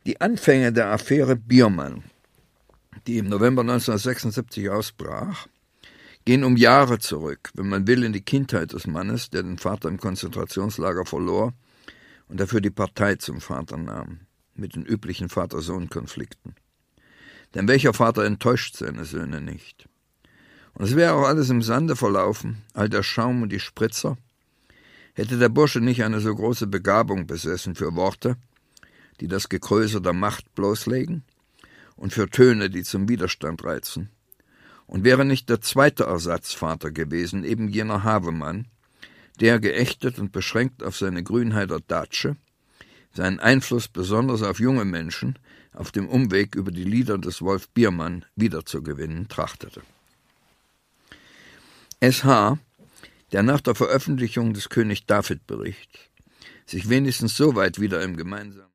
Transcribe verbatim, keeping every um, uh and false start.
Die Anfänge der Affäre Biermann, die im November neunzehnhundertsechsundsiebzig ausbrach, gehen um Jahre zurück, wenn man will, in die Kindheit des Mannes, der den Vater im Konzentrationslager verlor und dafür die Partei zum Vater nahm, mit den üblichen Vater-Sohn-Konflikten. Denn welcher Vater enttäuscht seine Söhne nicht? Und es wäre auch alles im Sande verlaufen, all der Schaum und die Spritzer, hätte der Bursche nicht eine so große Begabung besessen für Worte, die das Gekröse der Macht bloßlegen, und für Töne, die zum Widerstand reizen, und wäre nicht der zweite Ersatzvater gewesen, eben jener Havemann, der, geächtet und beschränkt auf seine Grünheider Datsche, seinen Einfluss besonders auf junge Menschen auf dem Umweg über die Lieder des Wolf Biermann wiederzugewinnen trachtete. S H, der nach der Veröffentlichung des König-David-Berichts sich wenigstens so weit wieder im gemeinsamen